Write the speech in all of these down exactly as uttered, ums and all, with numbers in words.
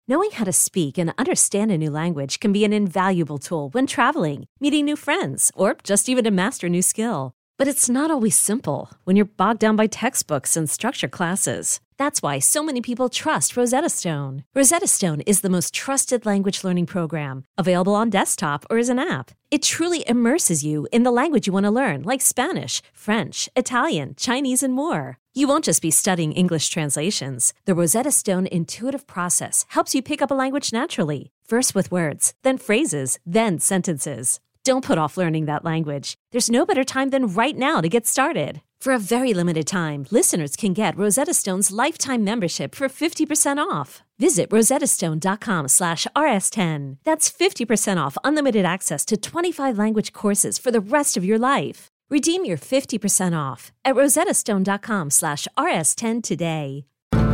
Knowing how to speak and understand a new language can be an invaluable tool when traveling, meeting new friends, or just even to master a new skill. But it's not always simple when you're bogged down by textbooks and structured classes. That's why so many people trust Rosetta Stone. Rosetta Stone is the most trusted language learning program, available on desktop or as an app. It truly immerses you in the language you want to learn, like Spanish, French, Italian, Chinese, and more. You won't just be studying English translations. The Rosetta Stone intuitive process helps you pick up a language naturally, first with words, then phrases, then sentences. Don't put off learning that language. There's no better time than right now to get started. For a very limited time, listeners can get Rosetta Stone's lifetime membership for fifty percent off. Visit rosettastone.com slash rs10. That's fifty percent off unlimited access to twenty-five language courses for the rest of your life. Redeem your fifty percent off at rosettastone.com slash rs10 today.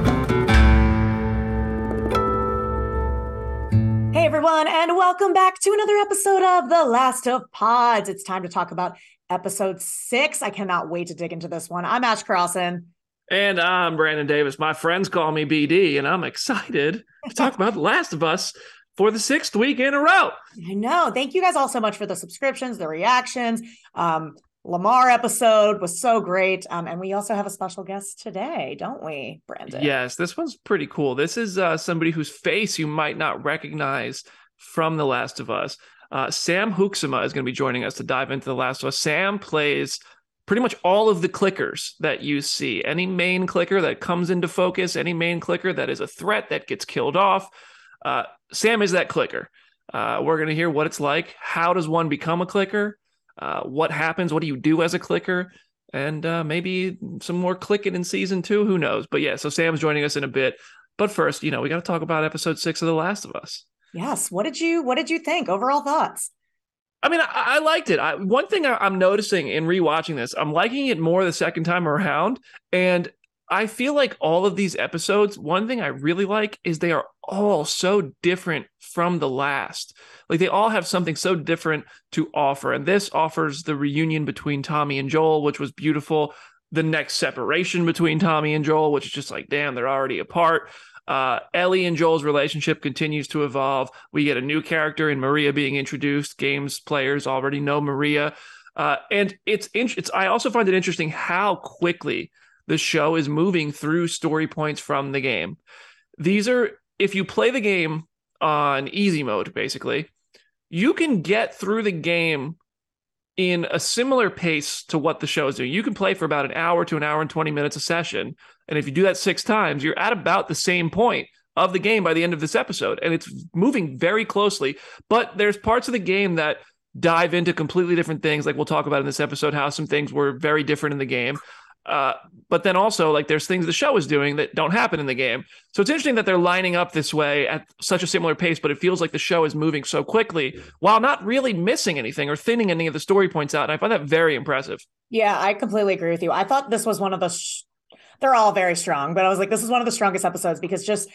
Hey everyone, and welcome back to another episode of The Last of Pods. It's time to talk about episode six. I cannot wait to dig into this one. I'm Ash Carlson. And I'm Brandon Davis. My friends call me B D, and I'm excited to talk about The Last of Us for the sixth week in a row. I know. Thank you guys all so much for the subscriptions, the reactions. Um, Lamar episode was so great. Um, and we also have a special guest today, don't we, Brandon? Yes, this one's pretty cool. This is uh, somebody whose face you might not recognize from The Last of Us. Uh, Sam Hoeksema is going to be joining us to dive into The Last of Us. Sam plays pretty much all of the clickers that you see. Any main clicker that comes into focus, any main clicker that is a threat that gets killed off. Uh, Sam is that clicker. Uh, we're going to hear what it's like. How does one become a clicker? Uh, what happens? What do you do as a clicker? And uh, maybe some more clicking in season two. Who knows? But yeah, so Sam's joining us in a bit. But first, you know, we got to talk about episode six of The Last of Us. Yes. What did you What did you think? Overall thoughts? I mean, I, I liked it. I, one thing I, I'm noticing in rewatching this, I'm liking it more the second time around. And I feel like all of these episodes, one thing I really like is they are all so different from the last. Like they all have something so different to offer. And this offers the reunion between Tommy and Joel, which was beautiful. The next separation between Tommy and Joel, which is just like, damn, they're already apart. Uh, Ellie and Joel's relationship continues to evolve. We get a new character in Maria being introduced. Games players already know Maria. Uh, and it's, it's, I also find it interesting how quickly the show is moving through story points from the game. These are, if you play the game on easy mode, basically, you can get through the game in a similar pace to what the show is doing. You can play for about an hour to an hour and twenty minutes a session. And if you do that six times, you're at about the same point of the game by the end of this episode. And it's moving very closely. But there's parts of the game that dive into completely different things. Like we'll talk about in this episode, how some things were very different in the game. Uh, but then also, like, there's things the show is doing that don't happen in the game. So it's interesting that they're lining up this way at such a similar pace, but it feels like the show is moving so quickly while not really missing anything or thinning any of the story points out. And I find that very impressive. Yeah, I completely agree with you. I thought this was one of the, sh- they're all very strong, but I was like, this is one of the strongest episodes because just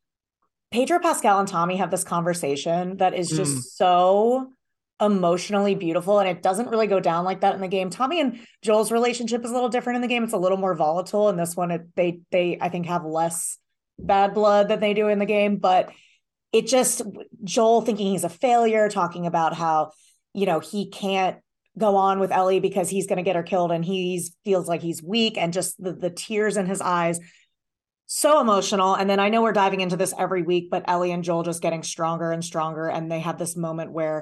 Pedro Pascal and Tommy have this conversation that is just mm. so emotionally beautiful, and it doesn't really go down like that in the game. Tommy and Joel's relationship is a little different in the game. It's a little more volatile. In this one, it, they they I think have less bad blood than they do in the game, but it just, Joel thinking he's a failure, talking about how, you know, he can't go on with Ellie because he's going to get her killed and he feels like he's weak, and just the, the tears in his eyes, so emotional. And then I know we're diving into this every week, but Ellie and Joel just getting stronger and stronger, and they have this moment where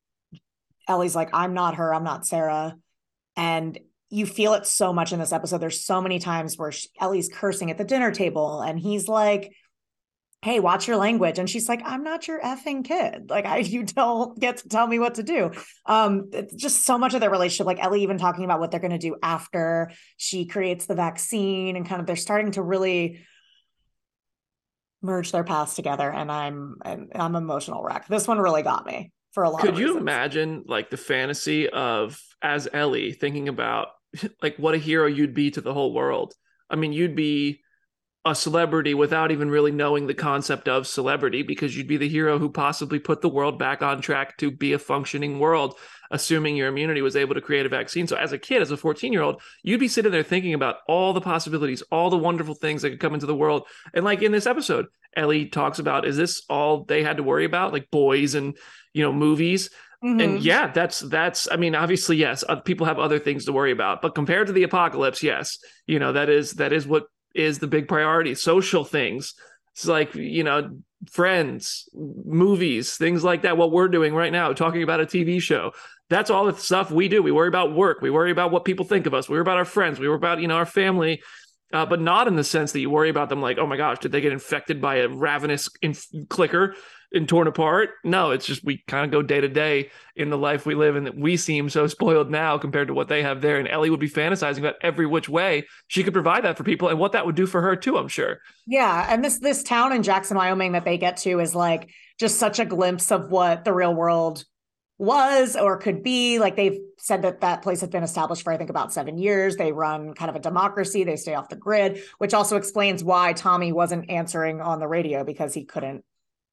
Ellie's like, I'm not her, I'm not Sarah. And you feel it so much in this episode. There's so many times where she, Ellie's cursing at the dinner table and he's like, hey, watch your language. And she's like, I'm not your effing kid. Like, I, you don't get to tell me what to do. Um, it's just so much of their relationship, like Ellie even talking about what they're going to do after she creates the vaccine, and kind of, they're starting to really merge their paths together. And I'm, I'm, I'm emotional wreck. This one really got me. For a lot Could of you reasons. imagine like the fantasy of, as Ellie, thinking about like what a hero you'd be to the whole world? I mean, you'd be a celebrity without even really knowing the concept of celebrity, because you'd be the hero who possibly put the world back on track to be a functioning world, assuming your immunity was able to create a vaccine. So as a kid, as a fourteen year old, you'd be sitting there thinking about all the possibilities, all the wonderful things that could come into the world. And like in this episode, Ellie talks about, is this all they had to worry about? Like boys and, you know, movies. Mm-hmm. And yeah, that's, that's, I mean, obviously, yes, people have other things to worry about, but compared to the apocalypse, yes, you know, that is, that is what is the big priority. Social things. It's like, you know, friends, movies, things like that. What we're doing right now, talking about a T V show. That's all the stuff we do. We worry about work. We worry about what people think of us. We worry about our friends. We worry about, you know, our family, uh, but not in the sense that you worry about them like, oh my gosh, did they get infected by a ravenous inf- clicker and torn apart? No, it's just we kind of go day to day in the life we live, and that we seem so spoiled now compared to what they have there. And Ellie would be fantasizing about every which way she could provide that for people and what that would do for her too, I'm sure. Yeah. And this this town in Jackson, Wyoming that they get to is like just such a glimpse of what the real world was or could be. Like they've said that that place has been established for, I think, about seven years. They run kind of a democracy. They stay off the grid, which also explains why Tommy wasn't answering on the radio, because he couldn't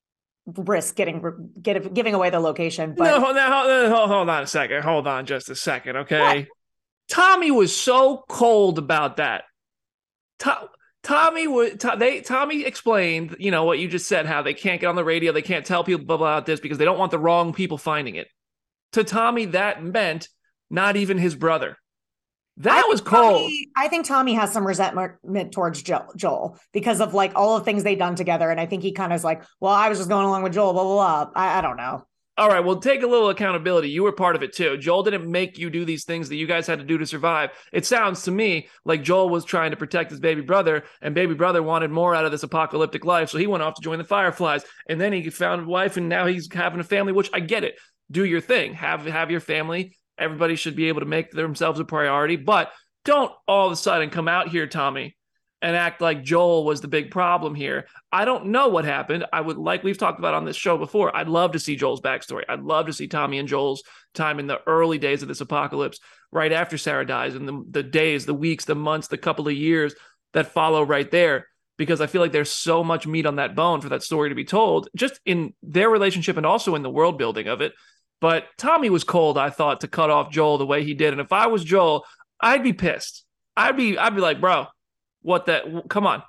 risk getting get, giving away the location. But no, no, hold, hold on a second. Hold on just a second, okay? What? Tommy was so cold about that. To- Tommy would. To- they Tommy explained, you know, what you just said, how they can't get on the radio, they can't tell people blah, blah, about this because they don't want the wrong people finding it. To Tommy, that meant not even his brother. That was cold. Tommy, I think Tommy has some resentment towards Joel, Joel because of like all the things they've done together, and I think he kind of is like, well, I was just going along with Joel, blah blah blah. I, I don't know. All right, well, take a little accountability. You were part of it too. Joel didn't make you do these things that you guys had to do to survive. It sounds to me like Joel was trying to protect his baby brother, and baby brother wanted more out of this apocalyptic life, so he went off to join the Fireflies. And then he found a wife, and now he's having a family, which I get it. Do your thing. Have, have your family. Everybody should be able to make themselves a priority, but don't all of a sudden come out here, Tommy, and act like Joel was the big problem here. I don't know what happened. I would, like we've talked about on this show before, I'd love to see Joel's backstory. I'd love to see Tommy and Joel's time in the early days of this apocalypse, right after Sarah dies, and the, the days, the weeks, the months, the couple of years that follow right there, because I feel like there's so much meat on that bone for that story to be told, just in their relationship and also in the world building of it. But Tommy was cold, I thought, to cut off Joel the way he did. And if I was Joel, I'd be pissed. I'd be, I'd be like, bro, what that? Come on.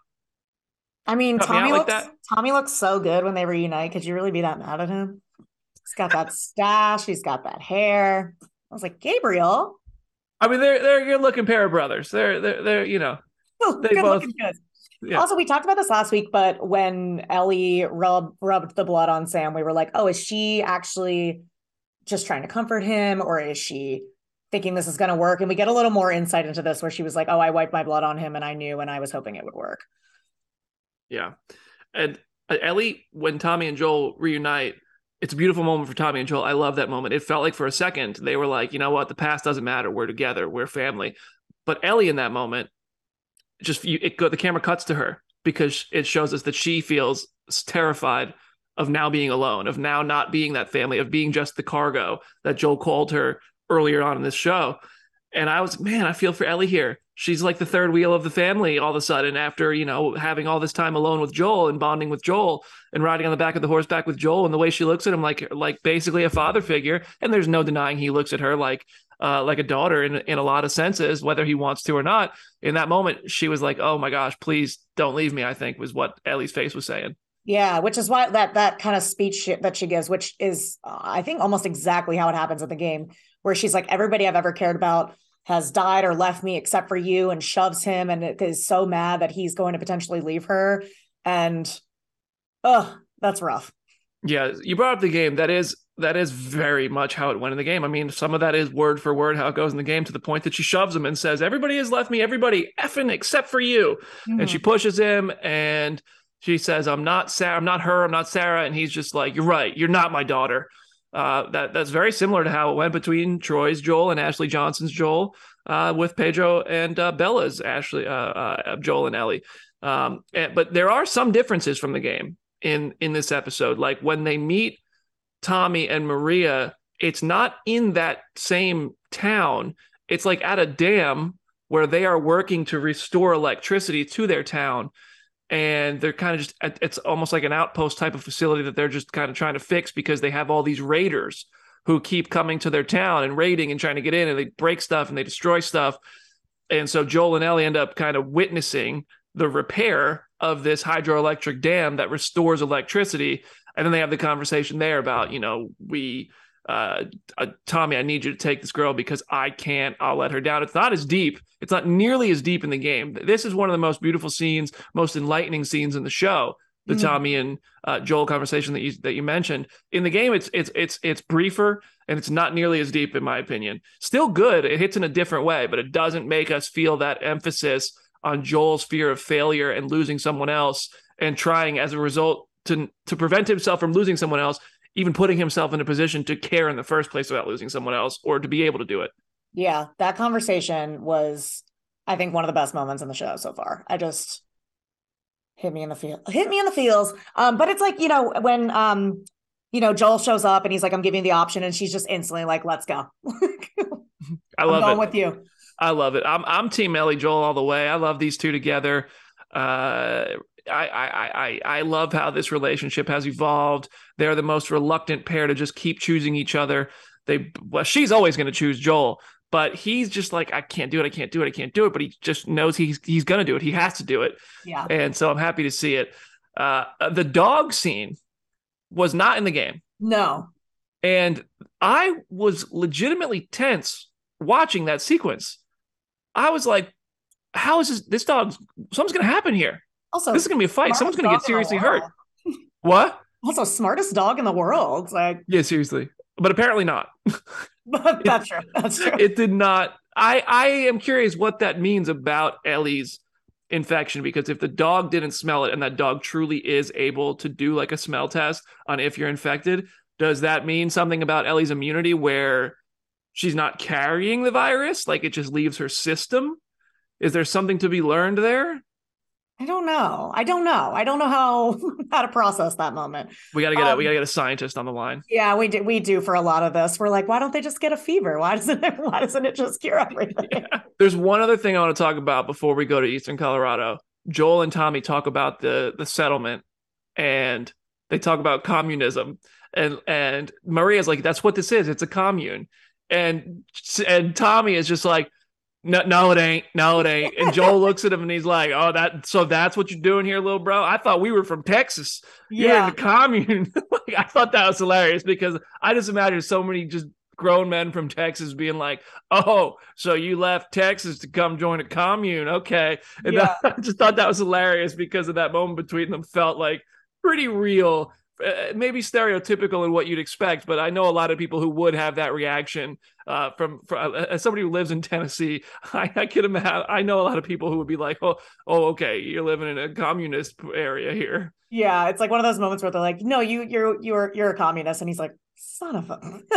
I mean, Cut Tommy me looks like Tommy looks so good when they reunite. Could you really be that mad at him? He's got that stash. He's got that hair. I was like, Gabriel. I mean, they're they're a good looking pair of brothers. They're they're they're you know. They good both. Looking good. Yeah. Also, we talked about this last week, but when Ellie rubbed rubbed the blood on Sam, we were like, oh, is she actually just trying to comfort him, or is she thinking this is going to work? And we get a little more insight into this, where she was like, oh, I wiped my blood on him and I knew, and I was hoping it would work. Yeah. And Ellie, when Tommy and Joel reunite, it's a beautiful moment for Tommy and Joel. I love that moment. It felt like for a second, they were like, you know what? The past doesn't matter. We're together. We're family. But Ellie in that moment, just it go, the camera cuts to her because it shows us that she feels terrified of now being alone, of now not being that family, of being just the cargo that Joel called her earlier on in this show. And I was, man, I feel for Ellie here. She's like the third wheel of the family all of a sudden after, you know, having all this time alone with Joel and bonding with Joel and riding on the back of the horseback with Joel, and the way she looks at him like like basically a father figure. And there's no denying he looks at her like uh, like a daughter in, in a lot of senses, whether he wants to or not. In that moment, she was like, oh my gosh, please don't leave me, I think was what Ellie's face was saying. Yeah, which is why that that kind of speech that she gives, which is, uh, I think, almost exactly how it happens in the game, where she's like, everybody I've ever cared about has died or left me except for you, and shoves him and is so mad that he's going to potentially leave her. And, oh, that's rough. Yeah, you brought up the game. That is that is very much how it went in the game. I mean, some of that is word for word how it goes in the game, to the point that she shoves him and says, everybody has left me, everybody effing except for you. Mm-hmm. And she pushes him and she says, I'm not Sarah, I'm not her, I'm not Sarah. And he's just like, you're right, you're not my daughter. Uh, that that's very similar to how it went between Troy's Joel and Ashley Johnson's Joel, uh, with Pedro and uh, Bella's Ashley, uh, uh, Joel and Ellie. Um, and, but there are some differences from the game in in this episode. Like when they meet Tommy and Maria, it's not in that same town. It's like at a dam where they are working to restore electricity to their town. And they're kind of just, it's almost like an outpost type of facility that they're just kind of trying to fix because they have all these raiders who keep coming to their town and raiding and trying to get in, and they break stuff and they destroy stuff. And so Joel and Ellie end up kind of witnessing the repair of this hydroelectric dam that restores electricity. And then they have the conversation there about, you know, we, uh, uh, Tommy, I need you to take this girl because I can't, I'll let her down. It's not as deep. It's not nearly as deep in the game. This is one of the most beautiful scenes, most enlightening scenes in the show. The mm-hmm. Tommy and uh, Joel conversation that you that you mentioned. In the game, it's it's it's it's briefer and it's not nearly as deep, in my opinion. Still good. It hits in a different way, but it doesn't make us feel that emphasis on Joel's fear of failure and losing someone else, and trying as a result to to prevent himself from losing someone else, even putting himself in a position to care in the first place about losing someone else or to be able to do it. Yeah, that conversation was, I think, one of the best moments in the show so far. I just. Hit me in the feel, hit me in the feels. Um, but it's like, you know, when, um, you know, Joel shows up and he's like, I'm giving you the option. And she's just instantly like, let's go. I love I'm going it. with you. I love it. I'm, I'm team Ellie Joel all the way. I love these two together. Uh, I, I, I, I love how this relationship has evolved. They're the most reluctant pair to just keep choosing each other. They, well, she's always going to choose Joel, but he's just like, I can't do it. I can't do it. I can't do it. But he just knows he's he's going to do it. He has to do it. Yeah. And so I'm happy to see it. Uh, the dog scene was not in the game. No. And I was legitimately tense watching that sequence. I was like, how is this? This dog, something's going to happen here. Also, this is going to be a fight. Someone's going to get seriously hurt. What? Also, smartest dog in the world. Like, yeah, seriously. But apparently not. But that's true. That's true. It did not. I, I am curious what that means about Ellie's infection, because if the dog didn't smell it and that dog truly is able to do like a smell test on if you're infected, does that mean something about Ellie's immunity where she's not carrying the virus? Like it just leaves her system? Is there something to be learned there? I don't know. I don't know. I don't know how how to process that moment. We gotta get um, a we gotta get a scientist on the line. Yeah, we do. We do for a lot of this. We're like, why don't they just get a fever? Why doesn't it? Why doesn't it just cure everything? Yeah. There's one other thing I want to talk about before we go to Eastern Colorado. Joel and Tommy talk about the the settlement, and they talk about communism, and and Maria's like, that's what this is. It's a commune, and and Tommy is just like, No, no, it ain't. No, it ain't. And Joel looks at him and he's like, oh, that, so that's what you're doing here, little bro? I thought we were from Texas. You're yeah. in the commune. Like, I thought that was hilarious because I just imagine so many just grown men from Texas being like, oh, so you left Texas to come join a commune. Okay. And yeah. I just thought that was hilarious because of that moment between them felt like pretty real. Uh, maybe stereotypical in what you'd expect, but I know a lot of people who would have that reaction. Uh, from, from uh, as somebody who lives in Tennessee, I, I can imagine. I know a lot of people who would be like, "Oh, oh, okay, you're living in a communist area here." Yeah, it's like one of those moments where they're like, "No, you, you're, you're, you're a communist," and he's like, "Son of a."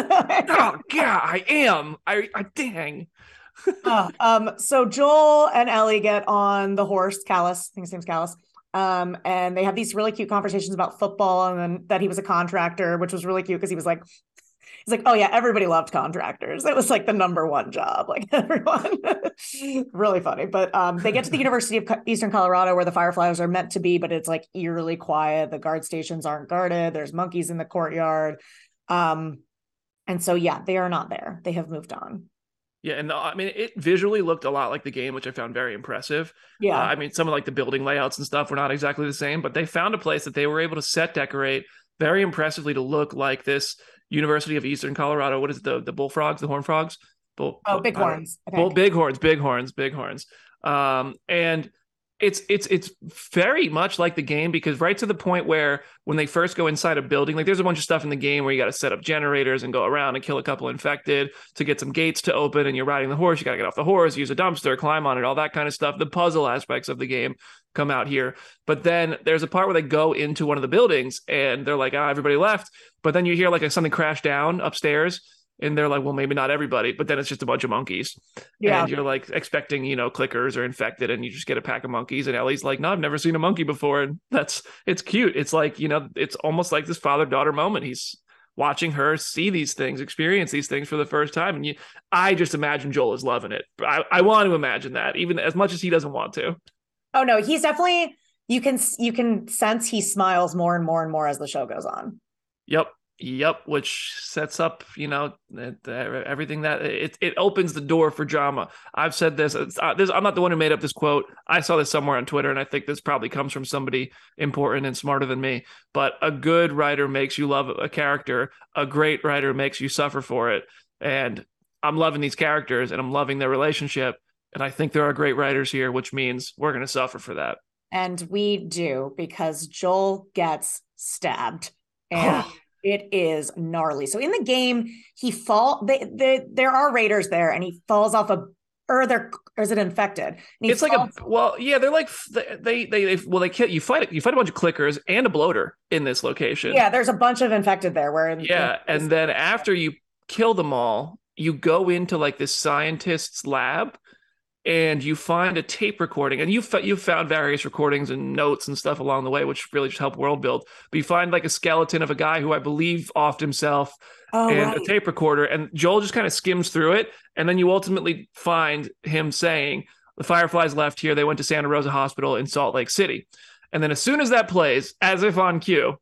Oh yeah, I am. I, I dang. uh, um. So Joel and Ellie get on the horse, Callus. I think his name's Callus. Um, and they have these really cute conversations about football and then that he was a contractor, which was really cute because he was like, he's like, oh yeah, everybody loved contractors. It was like the number one job, like everyone. Really funny. But um, they get to the University of Eastern Colorado where the Fireflies are meant to be, but it's like eerily quiet. The guard stations aren't guarded. There's monkeys in the courtyard. Um, and so, yeah, they are not there. They have moved on. Yeah, and the, I mean, it visually looked a lot like the game, which I found very impressive. Yeah. Uh, I mean, some of like the building layouts and stuff were not exactly the same, but they found a place that they were able to set decorate very impressively to look like this University of Eastern Colorado. What is it, the the bullfrogs, the horn frogs? Bull, oh, bighorns. Bull, bighorns, bighorns, bighorns. Um, and it's it's it's very much like the game because right to the point where when they first go inside a building, like there's a bunch of stuff in the game where you got to set up generators and go around and kill a couple infected to get some gates to open, and you're riding the horse, you got to get off the horse, use a dumpster, climb on it, all that kind of stuff. The puzzle aspects of the game come out here. But then there's a part where they go into one of the buildings and they're like, ah, everybody left. But then you hear like a, something crash down upstairs. And they're like, well, maybe not everybody, but then it's just a bunch of monkeys. Yeah. And you're like expecting, you know, clickers or infected, and you just get a pack of monkeys. And Ellie's like, no, I've never seen a monkey before. And that's, it's cute. It's like, you know, it's almost like this father-daughter moment. He's watching her see these things, experience these things for the first time. And you, I just imagine Joel is loving it. I, I want to imagine that, even as much as he doesn't want to. Oh, no, he's definitely, you can, you can sense he smiles more and more and more as the show goes on. Yep. Yep, which sets up, you know, everything that it it opens the door for drama. I've said this, uh, this. I'm not the one who made up this quote. I saw this somewhere on Twitter, and I think this probably comes from somebody important and smarter than me. But a good writer makes you love a character. A great writer makes you suffer for it. And I'm loving these characters, and I'm loving their relationship. And I think there are great writers here, which means we're going to suffer for that. And we do, because Joel gets stabbed. And it is gnarly. So in the game, he fall. They, they, there are raiders there, and he falls off a. Or they're. Or is it infected? It's falls, like a. Well, yeah, they're like they, they they well they kill you fight you fight a bunch of clickers and a bloater in this location. Yeah, there's a bunch of infected there. Where yeah, in, and then after you kill them all, you go into like this scientist's lab. And you find a tape recording, and you've, you've found various recordings and notes and stuff along the way, which really just help world build. But you find like a skeleton of a guy who I believe offed himself oh, and right. a tape recorder. And Joel just kind of skims through it. And then you ultimately find him saying, the Fireflies left here. They went to Santa Rosa Hospital in Salt Lake City. And then as soon as that plays, as if on cue,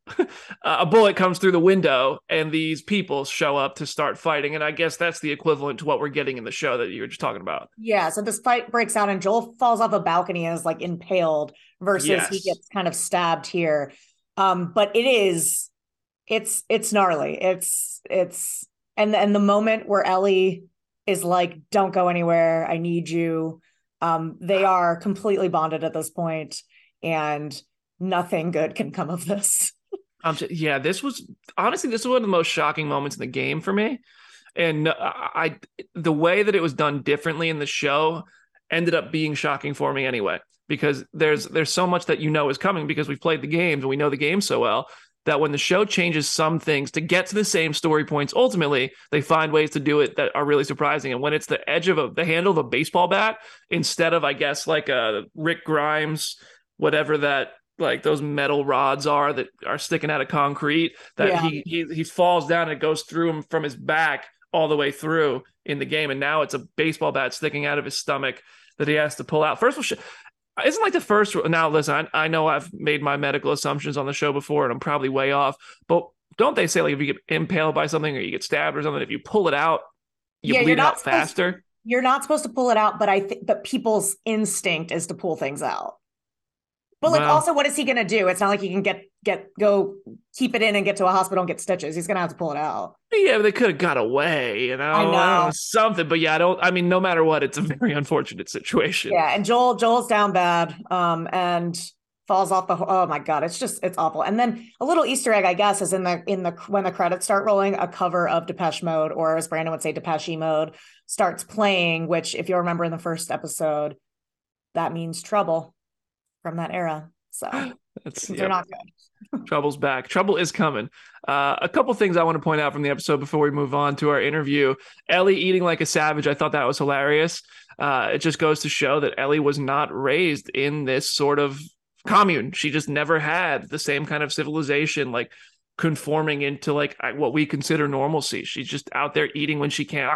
a bullet comes through the window and these people show up to start fighting. And I guess that's the equivalent to what we're getting in the show that you were just talking about. Yeah. So this fight breaks out and Joel falls off a balcony and is like impaled versus yes. he gets kind of stabbed here. Um, but it is, it's, it's gnarly. It's, it's, and, and the moment where Ellie is like, don't go anywhere. I need you. Um, they are completely bonded at this point. And nothing good can come of this. um, yeah, this was honestly, this was one of the most shocking moments in the game for me. And I, I, the way that it was done differently in the show ended up being shocking for me anyway, because there's, there's so much that you know is coming because we've played the games and we know the game so well that when the show changes some things to get to the same story points, ultimately they find ways to do it that are really surprising. And when it's the edge of a, the handle of a baseball bat, instead of, I guess, like a Rick Grimes, whatever that like those metal rods are that are sticking out of concrete, that yeah. he, he he falls down and it goes through him from his back all the way through in the game. And now it's a baseball bat sticking out of his stomach that he has to pull out. First of all, isn't like the first. Now, listen, I, I know I've made my medical assumptions on the show before and I'm probably way off, but don't they say like if you get impaled by something or you get stabbed or something, if you pull it out, you yeah, bleed out faster? To, you're not supposed to pull it out, but I think but people's instinct is to pull things out. But like, wow. also, what is he going to do? It's not like he can get, get, go keep it in and get to a hospital and get stitches. He's going to have to pull it out. Yeah, but they could have got away, you know, I know. I don't know, something. But yeah, I don't, I mean, no matter what, it's a very unfortunate situation. Yeah. And Joel, Joel's down bad um, and falls off the, oh my God, it's just, it's awful. And then a little Easter egg, I guess, is in the, in the, when the credits start rolling, a cover of Depeche Mode, or as Brandon would say, Depeche Mode, starts playing, which if you'll remember in the first episode, that means trouble. From that era. So That's, they're yep. not good. Trouble's back. Trouble is coming. Uh, a couple things I want to point out from the episode before we move on to our interview. Ellie eating like a savage. I thought that was hilarious. Uh, it just goes to show that Ellie was not raised in this sort of commune. She just never had the same kind of civilization, like conforming into like what we consider normalcy. She's just out there eating when she can.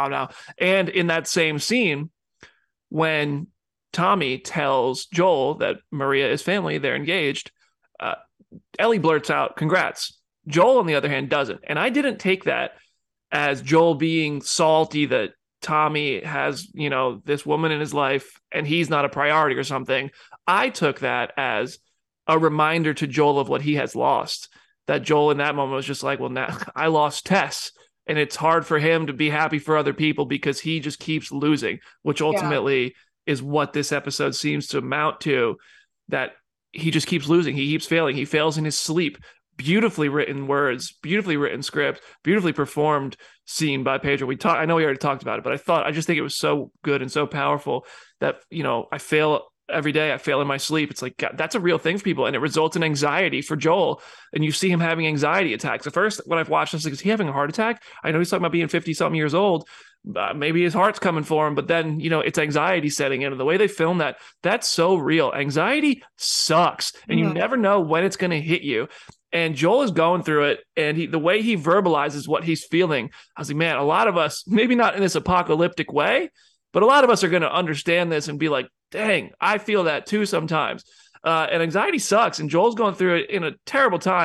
And in that same scene, when Tommy tells Joel that Maria is family, they're engaged, uh, Ellie blurts out, congrats. Joel, on the other hand, doesn't. And I didn't take that as Joel being salty that Tommy has, you know, this woman in his life and he's not a priority or something. I took that as a reminder to Joel of what he has lost. That Joel in that moment was just like, well, now I lost Tess. And it's hard for him to be happy for other people because he just keeps losing, which ultimately... Yeah. is what this episode seems to amount to, that he just keeps losing. He keeps failing. He fails in his sleep. Beautifully written words, beautifully written script, beautifully performed scene by Pedro. We talked, I know we already talked about it, but I thought, I just think it was so good and so powerful that, you know, I fail every day. I fail in my sleep. It's like, God, that's a real thing for people. And it results in anxiety for Joel. And you see him having anxiety attacks. At first, when I've watched this, like, is he having a heart attack? I know he's talking about being fifty something years old. Uh, maybe his heart's coming for him, but then, you know, it's anxiety setting in. And the way they film that, that's so real. Anxiety sucks. And mm-hmm. you never know when it's going to hit you. And Joel is going through it. And he, the way he verbalizes what he's feeling, I was like, man, a lot of us, maybe not in this apocalyptic way, but a lot of us are going to understand this and be like, dang, I feel that too sometimes. Uh, and anxiety sucks. And Joel's going through it in a terrible time.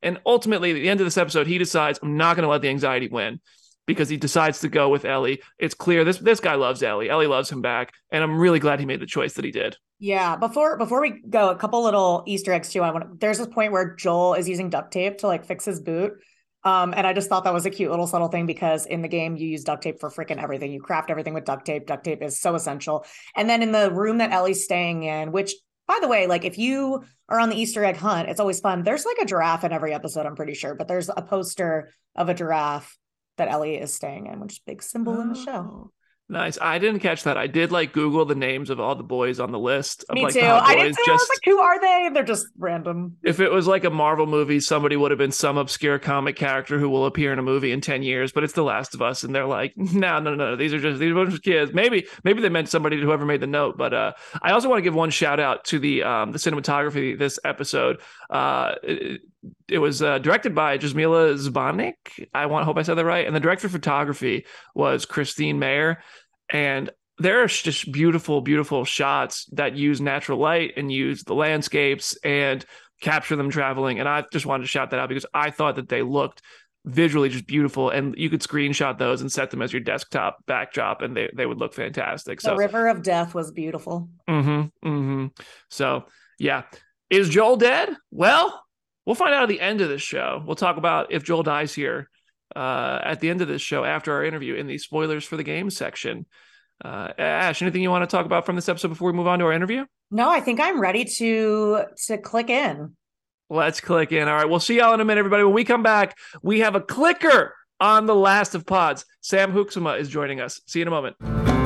And ultimately, at the end of this episode, he decides, I'm not going to let the anxiety win, because he decides to go with Ellie. It's clear this this guy loves Ellie. Ellie loves him back. And I'm really glad he made the choice that he did. Yeah. Before before we go, a couple little Easter eggs too. I want there's this point where Joel is using duct tape to like fix his boot. Um, and I just thought that was a cute little subtle thing, because in the game you use duct tape for freaking everything. You craft everything with duct tape. Duct tape is so essential. And then in the room that Ellie's staying in, which, by the way, like if you are on the Easter egg hunt, it's always fun. There's like a giraffe in every episode, I'm pretty sure, but there's a poster of a giraffe that Ellie is staying in, which is a big symbol oh, in the show. Nice. I didn't catch that. I did like Google the names of all the boys on the list. Of, Me like, too. I did too. Just, I was like, who are they? They're just random. If it was like a Marvel movie, somebody would have been some obscure comic character who will appear in a movie in ten years, but it's The Last of Us. And they're like, no, no, no, these are just, these are a bunch of kids. Maybe, maybe they meant somebody to whoever made the note. But uh, I also want to give one shout out to the, um, the cinematography this episode. Uh, it, It was uh, directed by Jasmila Zbanek. I want, hope I said that right. And the director of photography was Christine Mayer. And there are just beautiful, beautiful shots that use natural light and use the landscapes and capture them traveling. And I just wanted to shout that out, because I thought that they looked visually just beautiful, and you could screenshot those and set them as your desktop backdrop, and they, they would look fantastic. The so River of Death was beautiful. Mm-hmm, mm-hmm. So yeah. Is Joel dead? Well, we'll find out at the end of this show. We'll talk about if Joel dies here uh, at the end of this show after our interview in the spoilers for the game section. Uh, Ash, anything you want to talk about from this episode before we move on to our interview? No, I think I'm ready to to click in. Let's click in. All right, we'll see y'all in a minute, everybody. When we come back, we have a clicker on The Last of Pods. Sam Hoeksema is joining us. See you in a moment.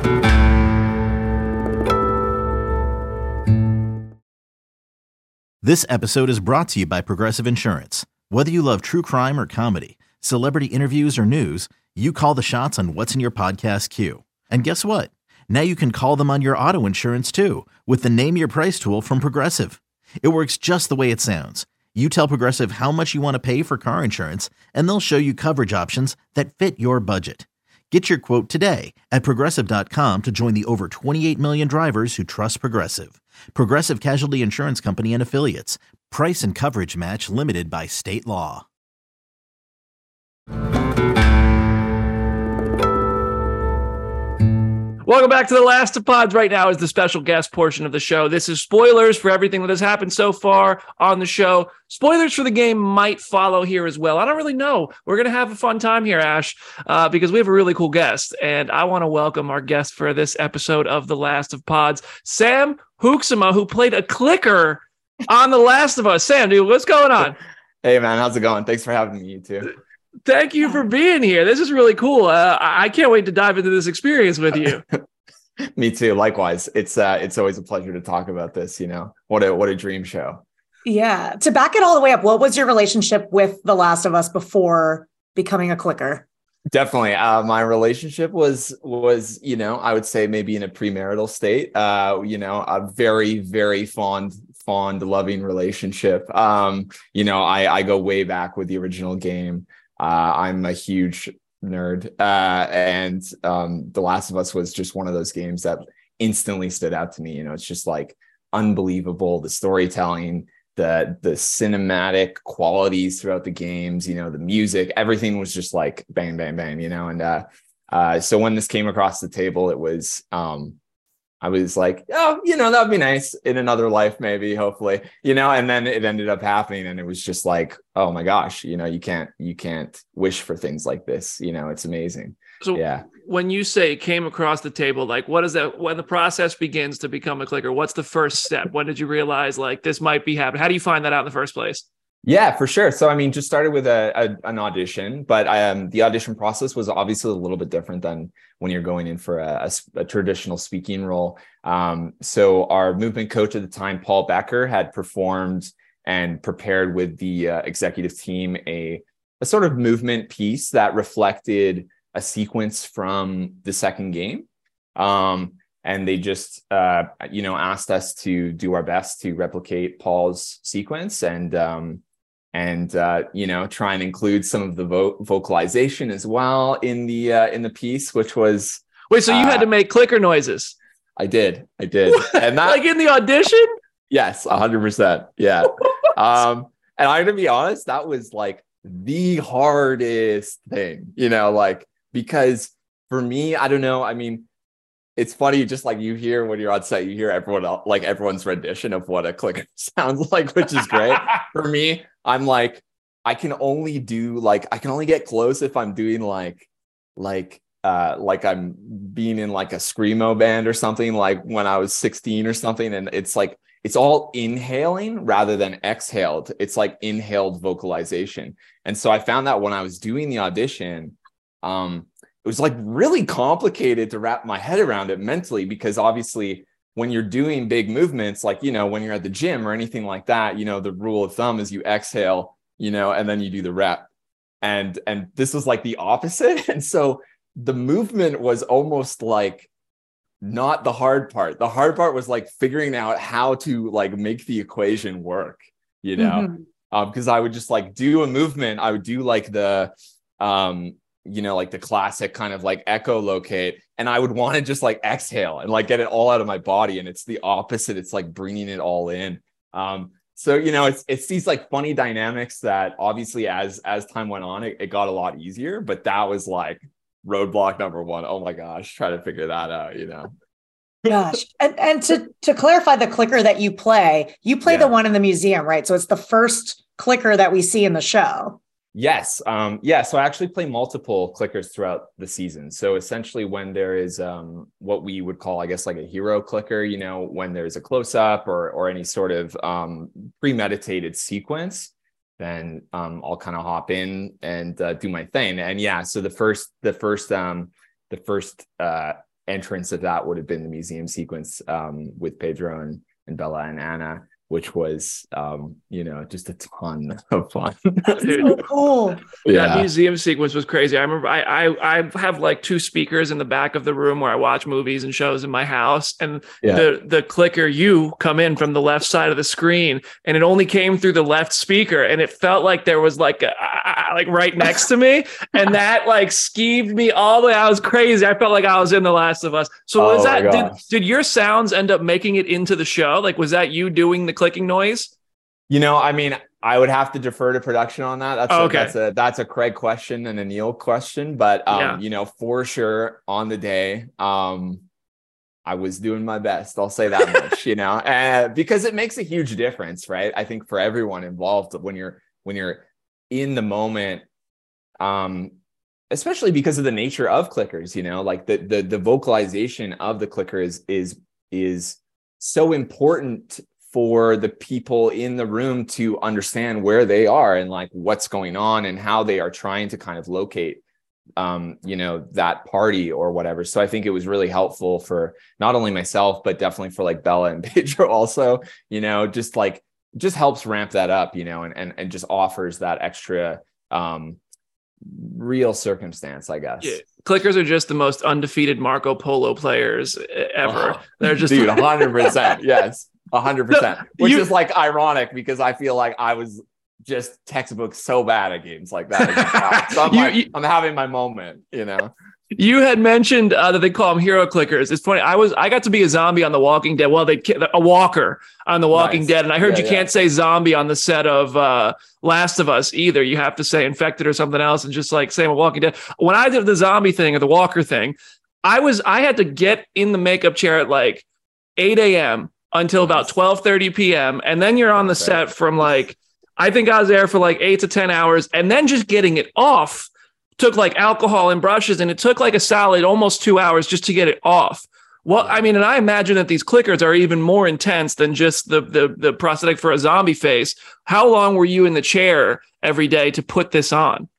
This episode is brought to you by Progressive Insurance. Whether you love true crime or comedy, celebrity interviews or news, you call the shots on what's in your podcast queue. And guess what? Now you can call them on your auto insurance too, with the Name Your Price tool from Progressive. It works just the way it sounds. You tell Progressive how much you want to pay for car insurance, and they'll show you coverage options that fit your budget. Get your quote today at Progressive dot com to join the over twenty-eight million drivers who trust Progressive. Progressive Casualty Insurance Company and Affiliates. Price and coverage match limited by state law. Welcome back to The Last of Pods. Right now is the special guest portion of the show. This is spoilers for everything that has happened so far on the show. Spoilers for the game might follow here as well. I don't really know. We're going to have a fun time here, Ash, uh, because we have a really cool guest. And I want to welcome our guest for this episode of The Last of Pods, Sam Hoeksema, who played a clicker on The Last of Us. Sam, dude, what's going on? Hey, man, how's it going? Thanks for having me, you too. Thank you for being here. This is really cool. Uh, I can't wait to dive into this experience with you. Me too. Likewise. It's uh, it's always a pleasure to talk about this. You know, what a what a dream show. Yeah. To back it all the way up, what was your relationship with The Last of Us before becoming a clicker? Definitely. Uh, my relationship was was you know I would say maybe in a premarital state. Uh, you know, a very very fond. fond loving relationship. Um, you know, I I go way back with the original game. Uh, I'm a huge nerd, uh, and um, The Last of Us was just one of those games that instantly stood out to me. You know, it's just like unbelievable, the storytelling, the the cinematic qualities throughout the games. You know, the music, everything was just like bang, bang, bang. You know, and uh, uh, so when this came across the table, it was. Um, I was like, oh, you know, that'd be nice in another life, maybe, hopefully, you know, and then it ended up happening. And it was just like, oh my gosh, you know, you can't, you can't wish for things like this. You know, it's amazing. So yeah. When you say it came across the table, like what is that, when the process begins to become a clicker, what's the first step? When did you realize like this might be happening? How do you find that out in the first place? Yeah, for sure. So, I mean, just started with a, a an audition, but um, the audition process was obviously a little bit different than when you're going in for a, a, a traditional speaking role. Um, so our movement coach at the time, Paul Becker, had performed and prepared with the uh, executive team a, a sort of movement piece that reflected a sequence from the second game. Um, and they just, uh, you know, asked us to do our best to replicate Paul's sequence and, um, and, uh, you know, try and include some of the vo- vocalization as well in the, uh, in the piece, which was. Wait, so you uh, had to make clicker noises? I did. I did. And that, like in the audition? Yes, a hundred percent. Yeah. um, And I'm gonna be honest, that was like the hardest thing, you know, like, because for me, I don't know. I mean, it's funny, just like you hear when you're on set, you hear everyone else, like everyone's rendition of what a clicker sounds like, which is great. For me, I'm like, I can only do like, I can only get close if I'm doing like, like, uh, like I'm being in like a screamo band or something, like when I was sixteen or something. And it's like, it's all inhaling rather than exhaled. It's like inhaled vocalization. And so I found that when I was doing the audition, um, it was like really complicated to wrap my head around it mentally, because obviously when you're doing big movements, like, you know, when you're at the gym or anything like that, you know, the rule of thumb is you exhale, you know, and then you do the rep. And, and this was like the opposite. And so the movement was almost like not the hard part. The hard part was like figuring out how to like make the equation work, you know, mm-hmm. um, because I would just like do a movement. I would do like the, um, you know, like the classic kind of like echolocate, and I would want to just like exhale and like get it all out of my body. And it's the opposite. It's like bringing it all in. Um, so, you know, it's, it's these like funny dynamics that obviously as, as time went on, it, it got a lot easier, but that was like roadblock number one. Oh my gosh, try to figure that out, you know? Gosh. And, and to, to clarify the clicker that you play, you play yeah. the one in the museum, right? So it's the first clicker that we see in the show. Yes. Um, yeah. So I actually play multiple clickers throughout the season. So essentially when there is um, what we would call, I guess, like a hero clicker, you know, when there's a close up or, or any sort of um, premeditated sequence, then um, I'll kind of hop in and uh, do my thing. And yeah, so the first, the first, um, the first uh, entrance of that would have been the museum sequence um, with Pedro and, and Bella and Anna, which was, um, you know, just a ton of fun. So cool. Yeah. That museum sequence was crazy. I remember I, I I have like two speakers in the back of the room where I watch movies and shows in my house. And yeah. the, the clicker, you come in from the left side of the screen, and it only came through the left speaker. And it felt like there was like, a, like right next to me. And that like skeeved me all the way. I was crazy. I felt like I was in The Last of Us. So was oh that, did, did your sounds end up making it into the show? Like, was that you doing the clicking noise? You know, I mean, I would have to defer to production on that. That's, oh, a, okay. that's a that's a Craig question and a Neil question. But um, yeah. you know, for sure on the day, um, I was doing my best. I'll say that much, you know, uh, because it makes a huge difference, right? I think for everyone involved when you're when you're in the moment, um, especially because of the nature of clickers, you know, like the the the vocalization of the clicker is is is so important for the people in the room to understand where they are and like what's going on and how they are trying to kind of locate, um, you know, that party or whatever. So I think it was really helpful for not only myself, but definitely for like Bella and Pedro also, you know, just like, just helps ramp that up, you know, and, and, and just offers that extra, um, real circumstance, I guess. Yeah. Clickers are just the most undefeated Marco Polo players ever. Oh, They're just dude, one hundred percent. Yes. A hundred percent, which you, is like ironic because I feel like I was just textbook so bad at games like that. So I'm, you, like, you, I'm having my moment, you know. You had mentioned uh, that they call them hero clickers. It's funny. I was I got to be a zombie on The Walking Dead. Well, they a walker on The Walking nice. Dead, and I heard yeah, you yeah. can't say zombie on the set of uh, Last of Us either. You have to say infected or something else, and just like saying Walking Dead. When I did the zombie thing or the walker thing, I was I had to get in the makeup chair at like eight a.m. until about twelve thirty p.m. And then you're on the set from like, I think I was there for like eight to ten hours. And then just getting it off took like alcohol and brushes. And it took like a solid almost two hours just to get it off. Well, I mean, and I imagine that these clickers are even more intense than just the, the, the prosthetic for a zombie face. How long were you in the chair every day to put this on?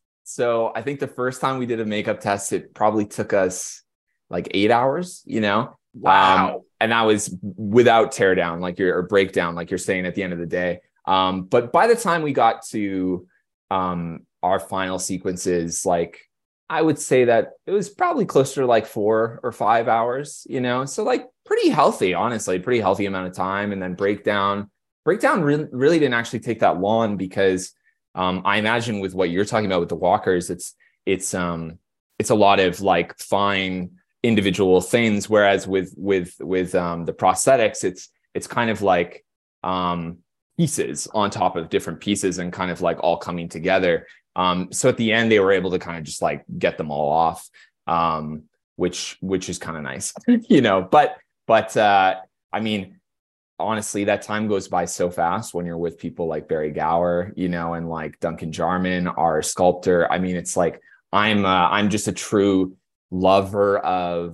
So I think the first time we did a makeup test, it probably took us like eight hours, you know? Wow. Um, and that was without teardown, like your or breakdown, like you're saying at the end of the day. Um, but by the time we got to um, our final sequences, like I would say that it was probably closer to like four or five hours, you know, so like pretty healthy, honestly, pretty healthy amount of time. And then breakdown, breakdown really, really didn't actually take that long because um, I imagine with what you're talking about with the walkers, it's it's um, it's a lot of like fine individual things, whereas with with with um the prosthetics it's it's kind of like um pieces on top of different pieces and kind of like all coming together. Um, so at the end, they were able to kind of just like get them all off, um, which which is kind of nice, you know. But but uh, I mean, honestly, that time goes by so fast when you're with people like Barry Gower, you know, and like Duncan Jarman, our sculptor. I mean, it's like I'm uh, I'm just a true lover of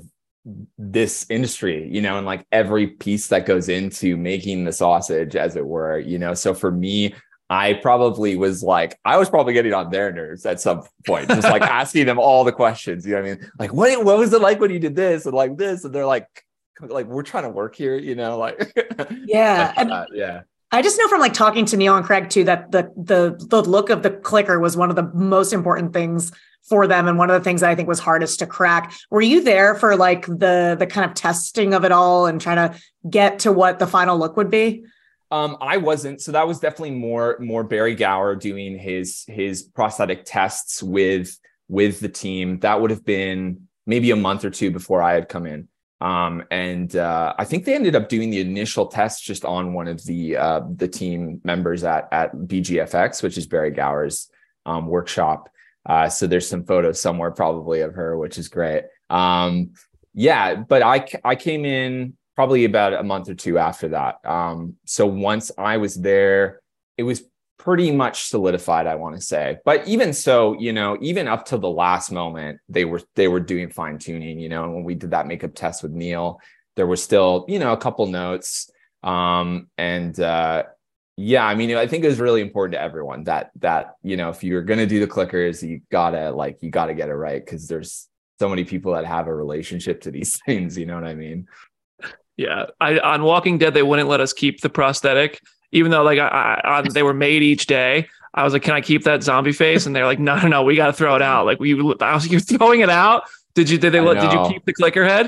this industry, you know, and like every piece that goes into making the sausage, as it were, you know. So for me, I probably was like, I was probably getting on their nerves at some point, just like asking them all the questions, you know what I mean? Like, what, what was it like when you did this and like this? And they're like, like, we're trying to work here, you know, like, yeah. like that, yeah. I just know from like talking to Neil and Craig too, that the, the, the look of the clicker was one of the most important things for them. And one of the things that I think was hardest to crack. Were you there for like the, the kind of testing of it all and trying to get to what the final look would be? Um, I wasn't. So that was definitely more, more Barry Gower doing his, his prosthetic tests with, with the team. That would have been maybe a month or two before I had come in. Um, and uh, I think they ended up doing the initial tests just on one of the, uh, the team members at, at B G F X, which is Barry Gower's um, workshop. Uh, so there's some photos somewhere probably of her, which is great. Um, yeah, but I, I came in probably about a month or two after that. Um, so once I was there, it was pretty much solidified, I want to say. But even so, you know, even up to the last moment, they were they were doing fine tuning, you know, and when we did that makeup test with Neil, there were still, you know, a couple notes. Um, and uh, yeah, I mean, I think it was really important to everyone that, that, you know, if you're going to do the clickers, you gotta like, you gotta get it right. Cause there's so many people that have a relationship to these things, you know what I mean? Yeah, I, on Walking Dead, they wouldn't let us keep the prosthetic, even though like I, I, they were made each day. I was like, "Can I keep that zombie face?" And they're like, "No, no, no, we got to throw it out." Like we, I was like, "You're throwing it out? Did you? Did they let? Did you keep the clicker head?"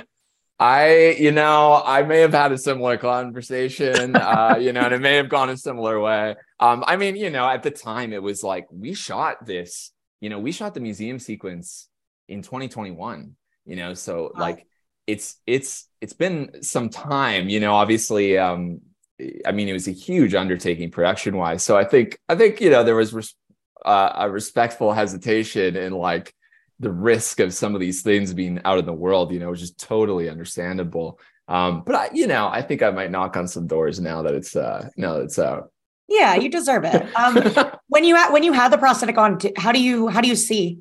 I, you know, I may have had a similar conversation, uh, you know, and it may have gone a similar way. Um, I mean, you know, at the time, it was like we shot this, you know, we shot the museum sequence in twenty twenty-one. You know, so wow. like. It's it's it's been some time, you know. Obviously, um, I mean, it was a huge undertaking production wise. So I think I think you know there was res- uh, a respectful hesitation in like the risk of some of these things being out in the world, you know, which is totally understandable. Um, but I, you know, I think I might knock on some doors now that it's uh, now that it's out. Yeah, you deserve it. Um, when you when you had the prosthetic on, how do you how do you see?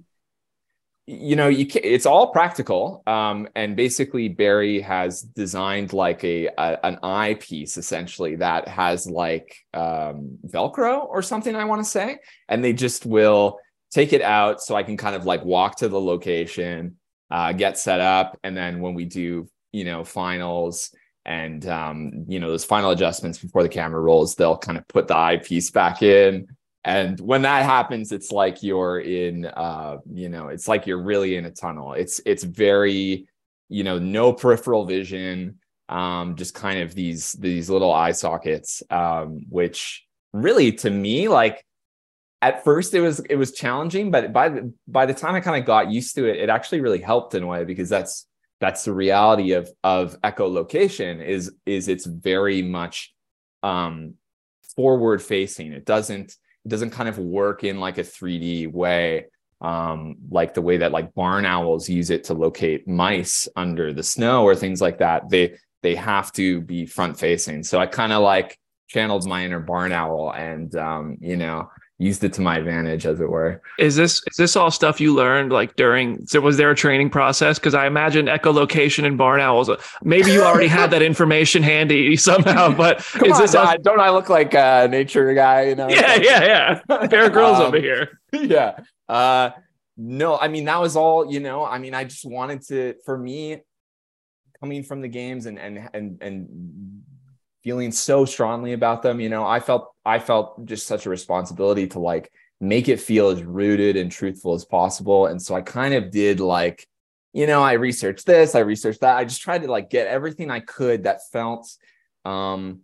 You know, you can, it's all practical. Um, and basically Barry has designed like a, a an eye piece essentially that has like um, Velcro or something, I want to say. And they just will take it out so I can kind of like walk to the location, uh, get set up. And then when we do, you know, finals and, um, you know, those final adjustments before the camera rolls, they'll kind of put the eyepiece back in. And when that happens, it's like you're in, uh, you know, it's like you're really in a tunnel. It's it's very, you know, no peripheral vision, um, just kind of these these little eye sockets, um, which really to me, like at first it was it was challenging, but by the by the time I kind of got used to it, it actually really helped in a way because that's that's the reality of of echolocation is is it's very much um, forward facing. It doesn't. It doesn't kind of work in like a three D way, um, like the way that like barn owls use it to locate mice under the snow or things like that. They they have to be front facing. So I kind of like channeled my inner barn owl and um, you know, used it to my advantage, as it were. Is this is this all stuff you learned like during? So was there a training process? Because I imagine echolocation and barn owls. Maybe you already had that information handy somehow. But Come is on, this all... uh, don't I look like a nature guy? You know? Yeah, yeah, yeah. Bear Grylls um, over here. Yeah. Uh, no, I mean that was all. You know, I mean, I just wanted to. For me, coming from the games and and and and. feeling so strongly about them, you know, I felt I felt just such a responsibility to like make it feel as rooted and truthful as possible. And so I kind of did like, you know, I researched this, I researched that. I just tried to like get everything I could that felt um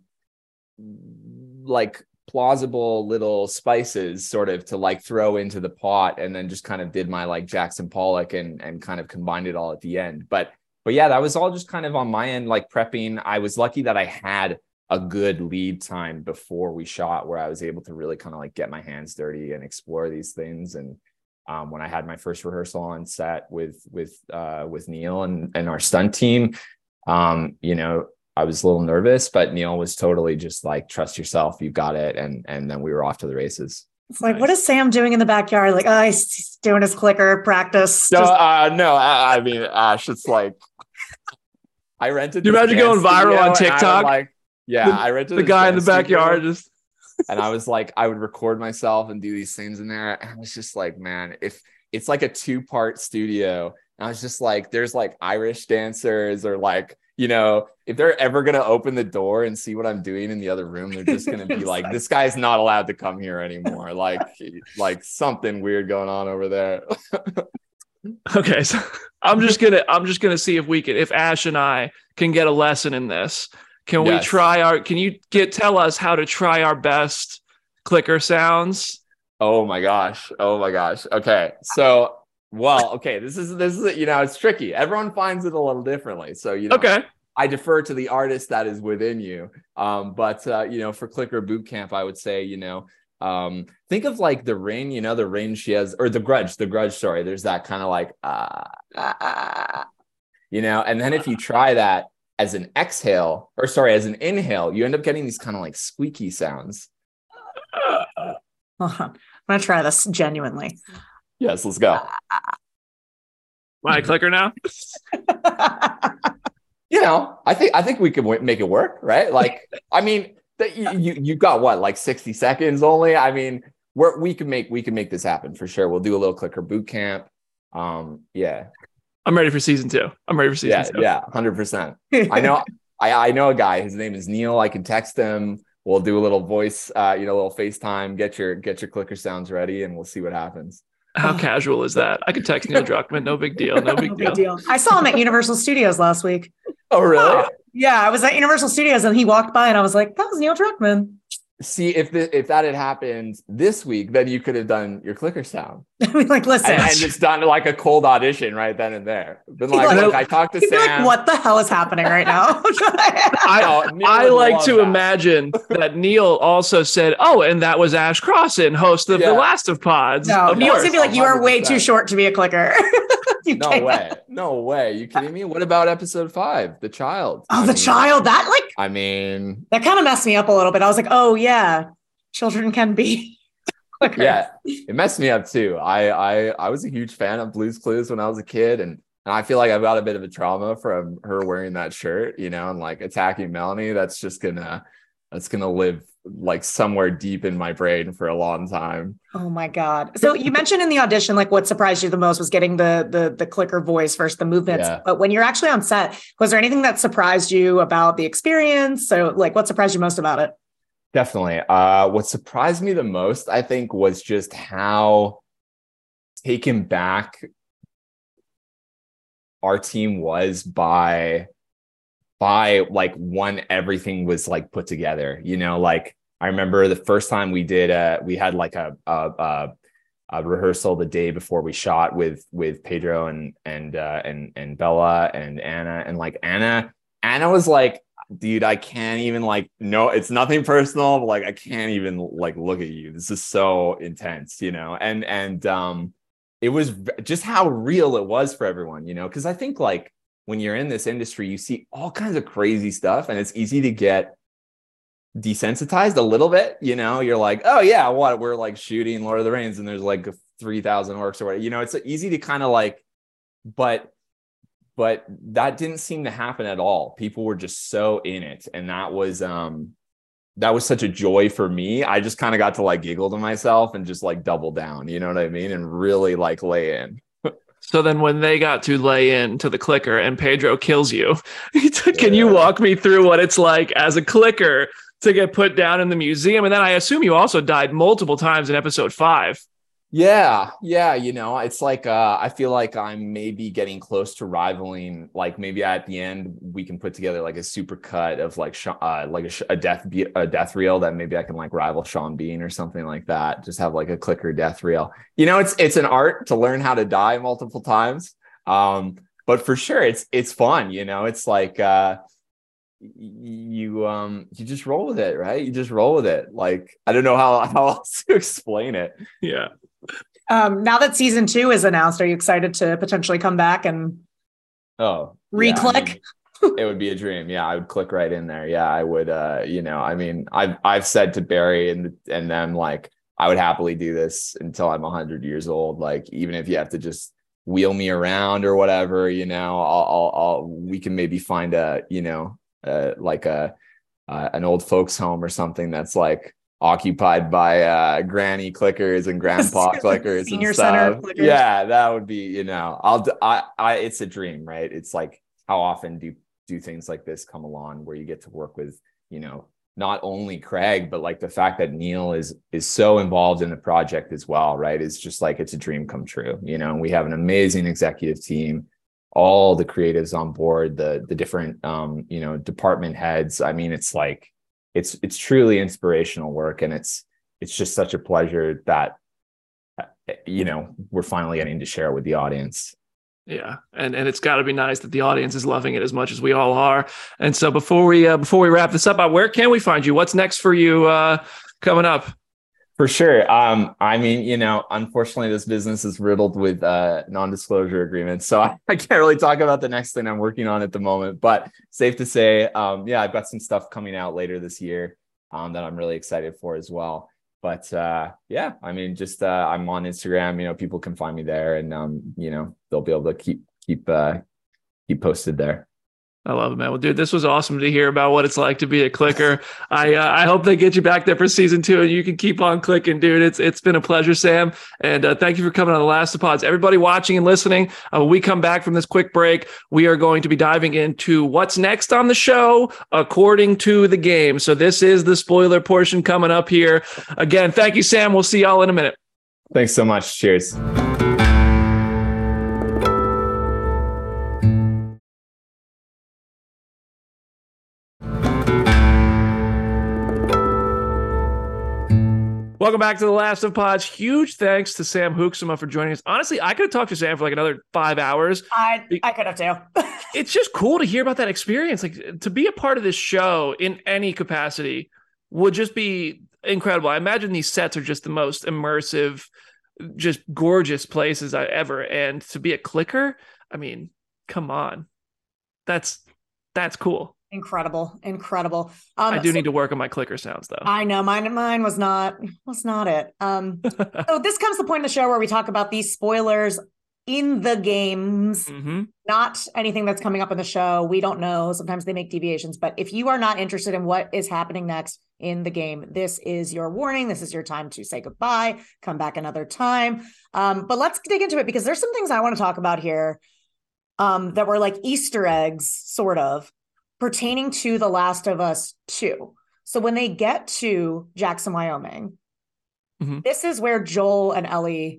like plausible little spices sort of to like throw into the pot, and then just kind of did my like Jackson Pollock and and kind of combined it all at the end. But but yeah, that was all just kind of on my end, like prepping. I was lucky that I had a good lead time before we shot where I was able to really kind of like get my hands dirty and explore these things. And um, when I had my first rehearsal on set with with uh, with Neil and, and our stunt team, um, you know, I was a little nervous, but Neil was totally just like, trust yourself, you got it. And and then we were off to the races. It's like, nice. What is Sam doing in the backyard? Like, oh, he's doing his clicker practice. No, Just- uh, no, I, I mean, Ash, it's like, I rented. You imagine going viral on TikTok? Like, yeah, the, I rented the guy in the backyard studio, just. and I was like, I would record myself and do these things in there. And I was just like, man, if it's like a two part studio, and I was just like, there's like Irish dancers or like, you know, if they're ever going to open the door and see what I'm doing in the other room, they're just going to be like, this guy's not allowed to come here anymore. Like, like something weird going on over there. Okay. So I'm just going to, I'm just going to see if we can, if Ash and I can get a lesson in this. Can yes. we try our, can you get, tell us how to try our best clicker sounds? Oh my gosh. Oh my gosh. Okay. So, well, okay. This is, this is, you know, it's tricky. Everyone finds it a little differently. So, you know, okay. I defer to the artist that is within you. Um, but, uh, you know, for Clicker Boot Camp, I would say, you know, um, think of like The Ring, you know, The Ring she has, or The Grudge, The Grudge, sorry. There's that kind of like, uh, uh, uh, you know, and then if you try that as an exhale, or sorry, as an inhale, you end up getting these kind of like squeaky sounds. Uh, I'm going to try this genuinely. Yes, let's go. My clicker now? You know, I think I think we could w- make it work, right? Like, I mean, that you, you you got what, like sixty seconds only? I mean, we're, we can make we can make this happen for sure. We'll do a little clicker boot camp. Um, yeah. I'm ready for season two. I'm ready for season yeah, two. Yeah, one hundred percent. I know I, I know a guy, his name is Neil. I can text him. We'll do a little voice, uh, you know, a little FaceTime, get your get your clicker sounds ready, and we'll see what happens. How casual is that? I could text Neil Druckmann. No big deal. No big, no deal. big deal. I saw him at Universal Studios last week. Oh, really? Oh, yeah, I was at Universal Studios and he walked by and I was like, that was Neil Druckmann. See, if the, if that had happened this week, then you could have done your clicker sound. I mean, like, listen. And, and just done like a cold audition right then and there. Been like, like, look, I talked to Sam. Like, what the hell is happening right now? I, no, I like to that. imagine that Neil also said, oh, and that was Ash Crossan, host of yeah. The Last of Pods. No, of Neil's going to be like, you are way too short to be a clicker. No can't. way. No way. You kidding me? What about episode five? The child. Oh, I the mean, child. That like, I mean, that kind of messed me up a little bit. I was like, oh yeah, children can be clickers. Yeah, it messed me up too. I, I, I was a huge fan of Blue's Clues when I was a kid. And, and I feel like I've got a bit of a trauma from her wearing that shirt, you know, and like attacking Melanie. That's just gonna, that's gonna live like somewhere deep in my brain for a long time. Oh my God. So you mentioned in the audition, like what surprised you the most was getting the the the clicker voice versus the movements. Yeah. But when you're actually on set, was there anything that surprised you about the experience? So like what surprised you most about it? Definitely. Uh, what surprised me the most, I think, was just how taken back our team was by by like when everything was like put together, you know, like I remember the first time we did uh we had like a, a, a, a rehearsal the day before we shot with, with Pedro and, and, uh, and, and Bella and Anna, and like Anna, Anna was like, dude, I can't even like, no, it's nothing personal, but like, I can't even like look at you. This is so intense, you know? And, and, um, it was just how real it was for everyone, you know? Cause I think like, when you're in this industry, you see all kinds of crazy stuff and it's easy to get desensitized a little bit. You know, you're like, oh yeah, what we're like shooting Lord of the Rings and there's like three thousand orcs or whatever, you know, it's easy to kind of like, but, but that didn't seem to happen at all. People were just so in it. And that was, um, that was such a joy for me. I just kind of got to like giggle to myself and just like double down, you know what I mean? And really like lay in. So then when they got to lay in to the clicker and Pedro kills you, can yeah. you walk me through what it's like as a clicker to get put down in the museum? And then I assume you also died multiple times in episode five. Yeah. Yeah. You know, it's like, uh, I feel like I'm maybe getting close to rivaling, like maybe at the end we can put together like a super cut of like, uh, like a, a death, a death reel that maybe I can like rival Sean Bean or something like that. Just have like a clicker death reel. You know, it's, it's an art to learn how to die multiple times. Um, but for sure it's, it's fun. You know, it's like, uh, you um you just roll with it, right? You just roll with it. Like, I don't know how how else to explain it. Yeah. Um, now that season two is announced, are you excited to potentially come back and oh re-click? Yeah, I mean, it would be a dream. Yeah, I would click right in there. Yeah, I would. Uh, you know, I mean, I've I've said to Barry and and them, like, I would happily do this until I'm one hundred years old. Like, even if you have to just wheel me around or whatever, you know, I'll I'll, I'll we can maybe find a you know uh, like a uh, an old folks home or something that's like occupied by uh granny clickers and grandpa clickers Senior and stuff. center clickers. Yeah, that would be, you know, I'll I I it's a dream, right? It's like, how often do do things like this come along where you get to work with, you know, not only Craig, but like the fact that Neil is is so involved in the project as well, right? It's just like, it's a dream come true, you know. And we have an amazing executive team, all the creatives on board, the the different um you know department heads. I mean, it's like it's it's truly inspirational work, and it's it's just such a pleasure that you know we're finally getting to share it with the audience. Yeah, and and it's got to be nice that the audience is loving it as much as we all are. And so before we uh, before we wrap this up, uh, where can we find you? What's next for you uh, coming up? For sure. Um, I mean, you know, unfortunately, this business is riddled with uh, non-disclosure agreements, so I, I can't really talk about the next thing I'm working on at the moment. But safe to say, um, yeah, I've got some stuff coming out later this year um, that I'm really excited for as well. But uh, yeah, I mean, just uh, I'm on Instagram. You know, people can find me there, and um, you know, they'll be able to keep keep uh, keep posted there. I love it, man. Well, dude, this was awesome to hear about what it's like to be a clicker. I uh, I hope they get you back there for season two, and you can keep on clicking, dude. It's it's been a pleasure, Sam, and uh, thank you for coming on the Last of Pods. Everybody watching and listening, uh, when we come back from this quick break, we are going to be diving into what's next on the show according to the game. So this is the spoiler portion coming up here. Again, thank you, Sam. We'll see y'all in a minute. Thanks so much. Cheers. Welcome back to the Last of Pods. Huge thanks to Sam Hoeksema for joining us. Honestly, I could have talked to Sam for like another five hours. I I could have too. It's just cool to hear about that experience. Like, to be a part of this show in any capacity would just be incredible. I imagine these sets are just the most immersive, just gorgeous places I ever. And to be a clicker, I mean, come on, that's that's cool. Incredible, incredible. Um, I do so, need to work on my clicker sounds, though. I know mine. Mine was not was not it. Um, so this comes to the point of the show where we talk about these spoilers in the games, Mm-hmm. not anything that's coming up in the show. We don't know. Sometimes they make deviations, but if you are not interested in what is happening next in the game, this is your warning. This is your time to say goodbye. Come back another time. Um, but let's dig into it, because there's some things I want to talk about here um, that were like Easter eggs, sort of, pertaining to The Last of Us two. So when they get to Jackson, Wyoming, mm-hmm. this is where Joel and Ellie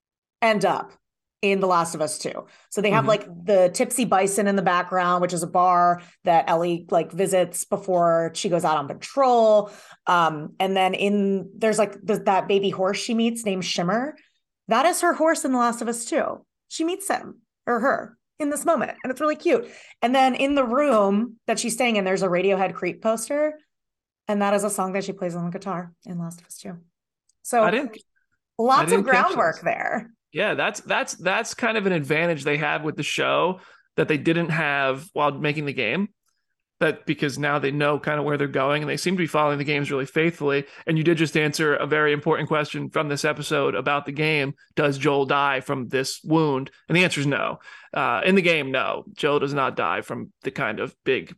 end up in The Last of Us two. So they have mm-hmm. like the Tipsy Bison in the background, which is a bar that Ellie like visits before she goes out on patrol. Um, and then in there's like the, that baby horse she meets named Shimmer. That is her horse in The Last of Us two. She meets him or her in this moment, and it's really cute. And then in the room that she's staying in, there's a Radiohead Creep poster, and that is a song that she plays on the guitar in Last of Us two. So I didn't, lots I didn't of groundwork there. Yeah, that's that's that's kind of an advantage they have with the show that they didn't have while making the game. That because now they know kind of where they're going, and they seem to be following the games really faithfully. And you did just answer a very important question from this episode about the game. Does Joel die from this wound? And the answer is no. Uh, in the game, no. Joel does not die from the kind of big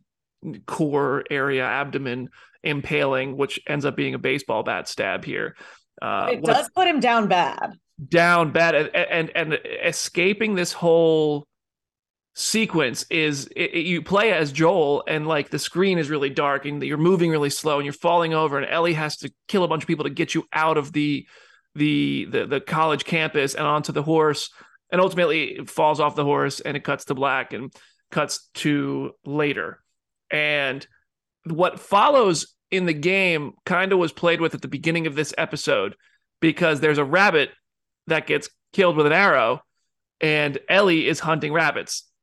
core area abdomen impaling, which ends up being a baseball bat stab here. Uh, it does put him down bad. Down bad. And, and, and escaping this whole sequence is it, it, you play as Joel, and like the screen is really dark, and you're moving really slow, and you're falling over, and Ellie has to kill a bunch of people to get you out of the the the, the college campus and onto the horse, and ultimately it falls off the horse, and it cuts to black and cuts to later. And what follows in the game kind of was played with at the beginning of this episode, because there's a rabbit that gets killed with an arrow, and Ellie is hunting rabbits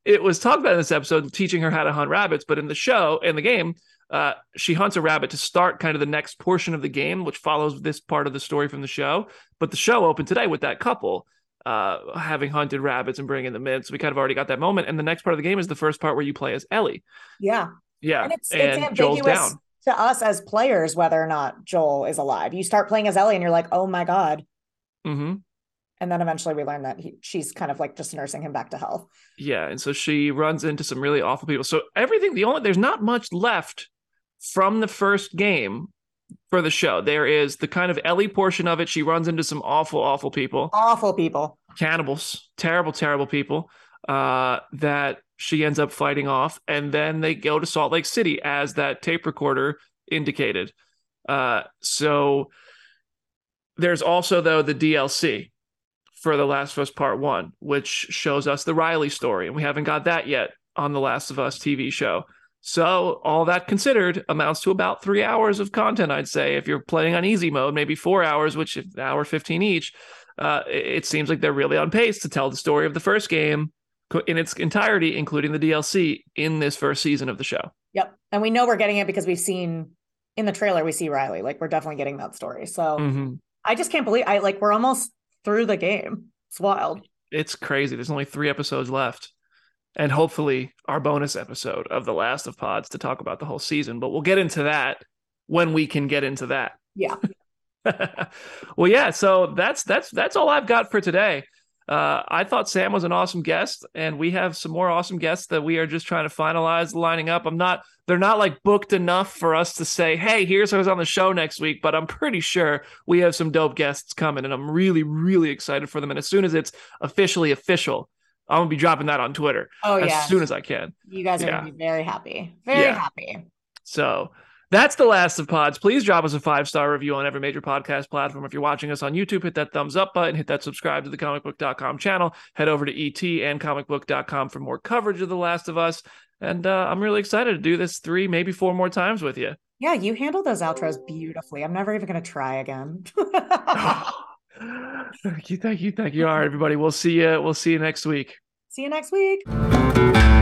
it was talked about in this episode, teaching her how to hunt rabbits. But in the show, in the game, uh, she hunts a rabbit to start kind of the next portion of the game, which follows this part of the story from the show. But the show opened today with that couple uh, having hunted rabbits and bringing them in. So we kind of already got that moment. And the next part of the game is the first part where you play as Ellie. Yeah. Yeah. And it's, and it's Joel's ambiguous down. to us as players whether or not Joel is alive. You start playing as Ellie and you're like, oh my God. Mm-hmm. And then eventually we learn that he, she's kind of like just nursing him back to health. Yeah. And so she runs into some really awful people. So everything, the only, there's not much left from the first game for the show. There is the kind of Ellie portion of it. She runs into some awful, awful people. Awful people. Cannibals. Terrible, terrible people uh, that she ends up fighting off. And then they go to Salt Lake City as that tape recorder indicated. Uh, so there's also, though, the D L C for The Last of Us Part One, which shows us the Riley story, and we haven't got that yet on The Last of Us T V show. So all that considered amounts to about three hours of content, I'd say. If you're playing on easy mode, maybe four hours, which is an hour fifteen each. Uh, it seems like they're really on pace to tell the story of the first game in its entirety, including the D L C in this first season of the show. Yep. And we know we're getting it because we've seen in the trailer, we see Riley. Like, we're definitely getting that story. So mm-hmm. I just can't believe I like we're almost through the game. It's wild. It's crazy. There's only three episodes left. And hopefully our bonus episode of The Last of Pods to talk about the whole season. But we'll get into that when we can get into that. Yeah. Well, yeah. So that's that's that's all I've got for today. Uh, I thought Sam was an awesome guest, and we have some more awesome guests that we are just trying to finalize lining up. I'm not, they're not like booked enough for us to say, hey, here's who's on the show next week, but I'm pretty sure we have some dope guests coming, and I'm really, really excited for them. And as soon as it's officially official, I'm going to be dropping that on Twitter oh, as yeah. soon as I can. You guys are yeah. going to be very happy. Very yeah. happy. So that's The Last of Pods. Please drop us a five-star review on every major podcast platform. If you're watching us on YouTube, hit that thumbs up button, hit that subscribe to the comic book dot com channel, head over to E T and comic book dot com for more coverage of The Last of Us. And uh, I'm really excited to do this three, maybe four more times with you. Yeah, you handle those outros beautifully. I'm never even going to try again. Thank you, thank you, thank you. All right, everybody. We'll see you. We'll see you next week. See you next week.